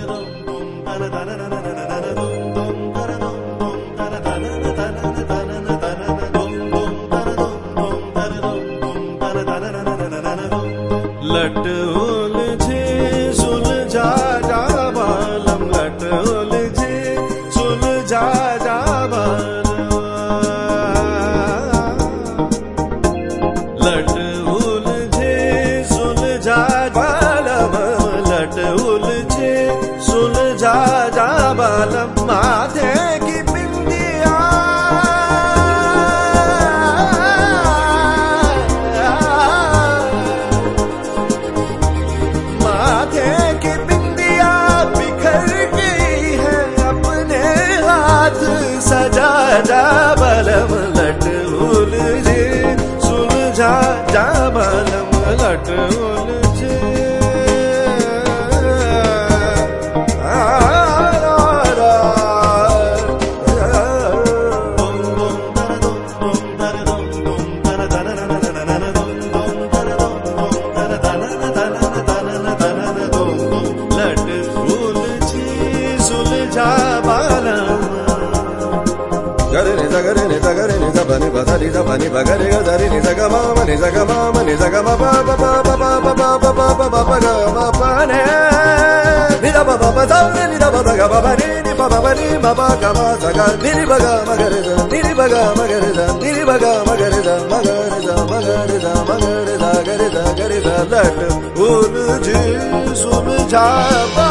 लट उलझे सुलझा जा बालम, लट उलझे सुलझा जा बालम, लट उलझे सुलझा बालम, लट उलझे सुलझा जा बालम। माथे की बिंदिया सजा जा बालम, लट उलझे सुलझा जा बालम, लट उलझे लट उलझे सुलझा बालम। गरे नि गरे नि गरे नि बनी बधरी बनी बगरे गरी नि गमा मनि गमा मनि गमा बा बा बा बा बा बा बा बा बा बा बा ग मा पा ने नि दा बा बा बा दा नि दा बा दा गा बा नि नि बा बा नि मा बा गा मा सा गा नि रि बा गा मा गरे दा नि रि बा गा मा गरे दा नि रि बा गा मा गरे दा मा गरे दा मा गरे दा मा गरे दा गरे दा लट उलझे सुलझा